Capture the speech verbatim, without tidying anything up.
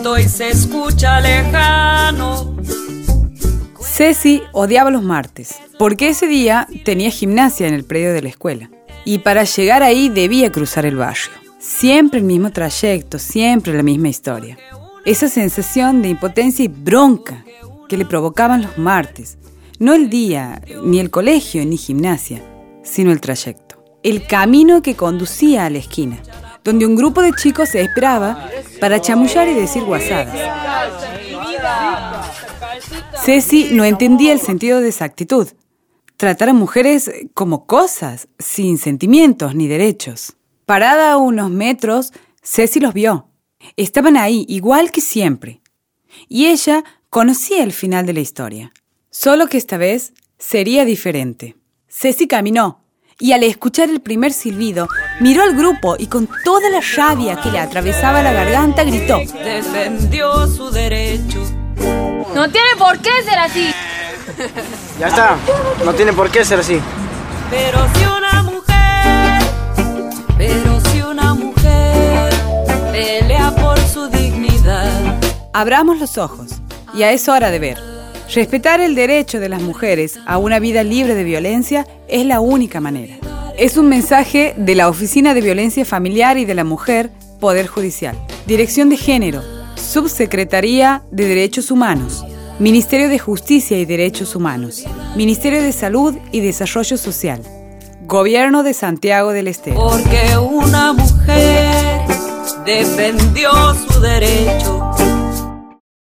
viento y se escucha lejano. Ceci odiaba los martes, porque ese día tenía gimnasia en el predio de la escuela. Y para llegar ahí debía cruzar el barrio. Siempre el mismo trayecto, siempre la misma historia. Esa sensación de impotencia y bronca que le provocaban los martes. No el día, ni el colegio, ni gimnasia, sino el trayecto. El camino que conducía a la esquina, donde un grupo de chicos se esperaba para chamullar y decir guasadas. Ceci no entendía el sentido de esa actitud. Tratar a mujeres como cosas, sin sentimientos ni derechos. Parada a unos metros, Ceci los vio. Estaban ahí, igual que siempre. Y ella conocía el final de la historia. Solo que esta vez sería diferente. Ceci caminó, y al escuchar el primer silbido, miró al grupo y con toda la rabia que le atravesaba la garganta gritó: defendió su derecho. No tiene por qué ser así. Ya está, no tiene por qué ser así. Pero si una mujer, pero si una mujer pelea por su dignidad. Abramos los ojos, ya es hora de ver. Respetar el derecho de las mujeres a una vida libre de violencia es la única manera. Es un mensaje de la Oficina de Violencia Familiar y de la Mujer, Poder Judicial. Dirección de Género, Subsecretaría de Derechos Humanos, Ministerio de Justicia y Derechos Humanos, Ministerio de Salud y Desarrollo Social, Gobierno de Santiago del Estero. Porque una mujer defendió su derecho.